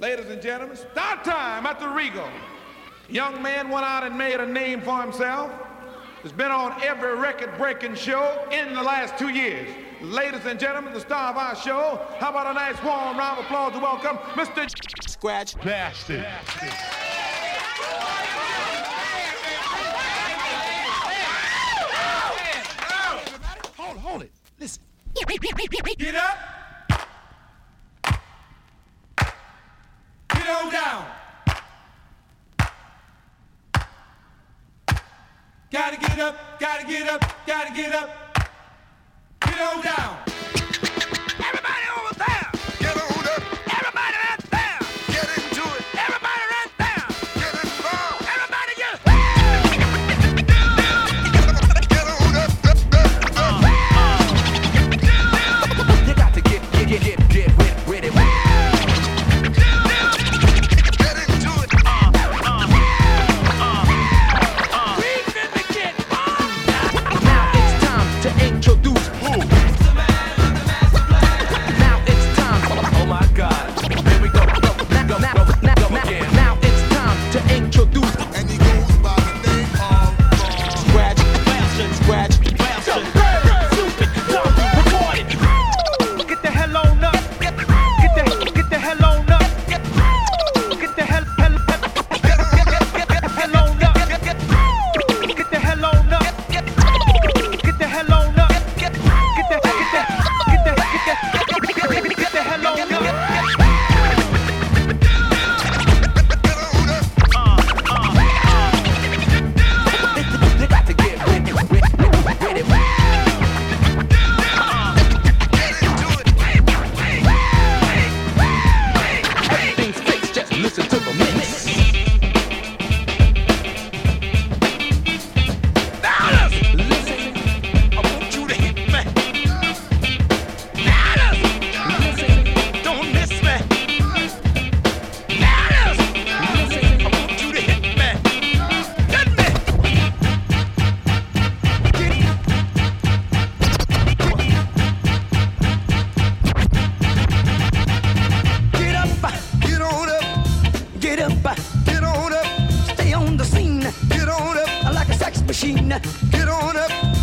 Ladies and gentlemen, start time at the Regal. Young man went out and made a name for himself. Has been on every record-breaking show in the last 2 years. Ladies and gentlemen, the star of our show, how about a nice warm round of applause to welcome Mr. Scratch Bastard. Hold it. Listen. Get up. Get on down. Gotta get up, gotta get up, gotta get up. Get on down. Everybody over there. Get on up. Everybody right there. Get into it. Everybody right there. Get involved. Everybody get on up. You got to get ready. Get into it. Now it's time to introduce who? Now it's time. Oh my God. Here we go. Now it's time to introduce. And he goes by the name of Scratch Bastard. Scratch Bastard. Stupid, dumb, retarded. Get the hell on up. Get the hell on up. Get the hell on up. Get the hell on up. Get the hell on up. Get the hell on up. You got to get ready. Everything's fixed, just listen to the mix. Listen, I want you to hit me. Listen, don't miss me. Listen, I want you to hit me. Hit me. Get up, get on up, get up, get on up, stay on the scene, get on up, like a sex machine, get on up.